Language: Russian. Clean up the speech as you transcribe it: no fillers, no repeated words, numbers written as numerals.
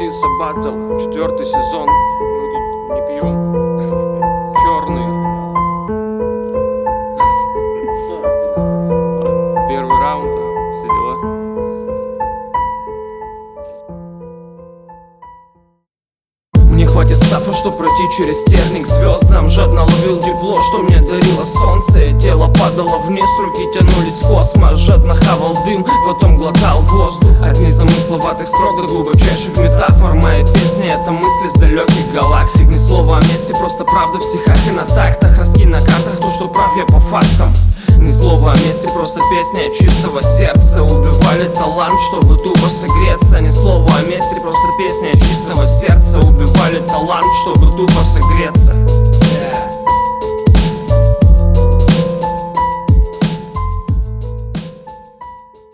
Тиса Баттл, 4-й сезон. Мы тут не пьем. Черный. Первый раунд, все дела. Мне хватит стафа, чтоб пройти через терник звезд. Нам жадно ловил тепло, что мне дарило солнце. Тело падало вниз, руки тянулись в космос. Жадно хавал дым, потом глотал воздух. От незамысловатых строк до глубочайших метафор. Мои песни — это мысли с далеких галактик. Ни слова о месте, просто правда в стихах и на тактах. Раскинь на картах то, что прав я по фактам. Ни слова о месте, просто песня от чистого сердца. Убивали талант, чтобы тупо согреться. Ни слова о месте, просто песня от чистого сердца. Убивали талант, чтобы тупо согреться.